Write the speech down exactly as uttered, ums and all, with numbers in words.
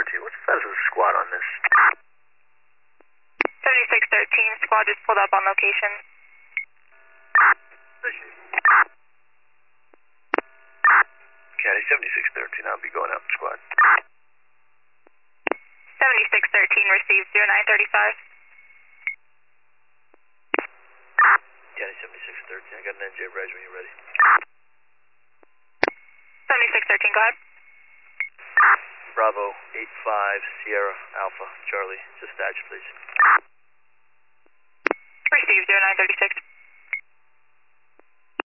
thirteen. What's the status of the squad on this? seventy-six thirteen, squad just pulled up on location. Caddy seventy-six thirteen, I'll be going out in squad. seventy-six thirteen received zero nine thirty-five. Caddy seventy-six thirteen, I got an N J Reg when you're ready. seventy-six thirteen, go ahead. Bravo eight five Sierra Alpha Charlie, dispatch please. Received zero nine thirty-six.